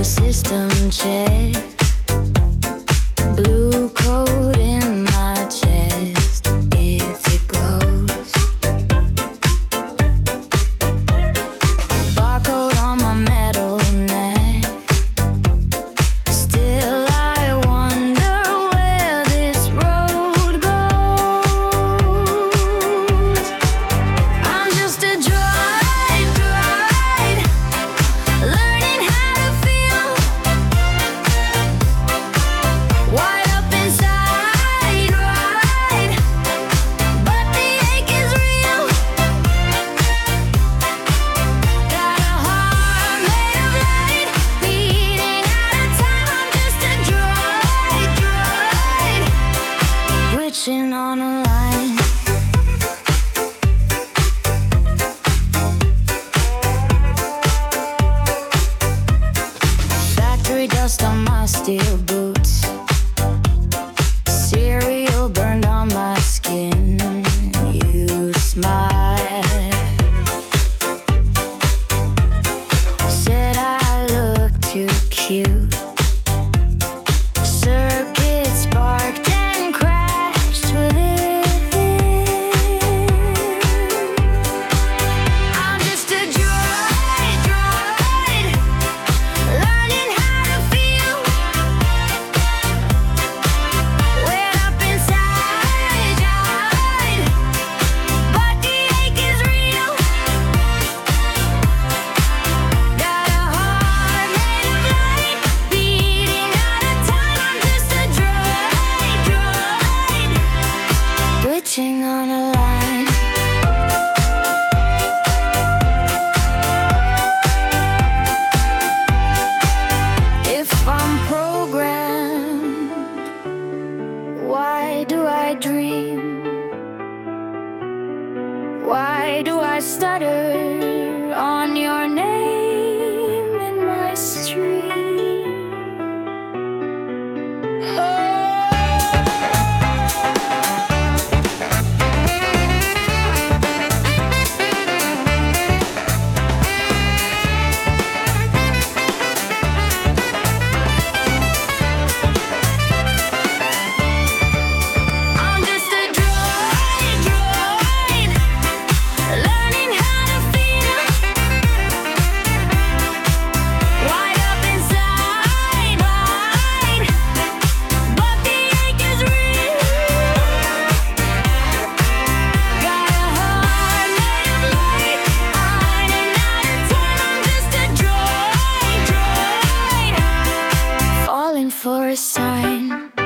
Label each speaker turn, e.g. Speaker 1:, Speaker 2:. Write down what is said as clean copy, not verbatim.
Speaker 1: system check. Blue coat in my chest, if it glows. Barcode on my metal neck. Still I wonder where this road goes. I'm just a droid, learning how to feel. Wide up inside, right, but the ache is real. Got a heart made of light, beating out of time. I'm just a droid, glitching on a line. Factory dust on my steel boots. Cereal burned on my skin. You smile. Said I look too cute. Circuit sparked and crashed with it. I'm just a droid, learning how to feel. Wet up inside, but the ache is real. Got a heart made of light, beating out of time. I'm just a droid, glitching on a line. If I'm programmed, why do I dream? Why do I stutter on your name in my stream? I'm just a droid, learning how to feel. Wide up inside, right, but the ache is real. Got a heart made of light, ironing out of time. I'm just a droid, falling for a sign.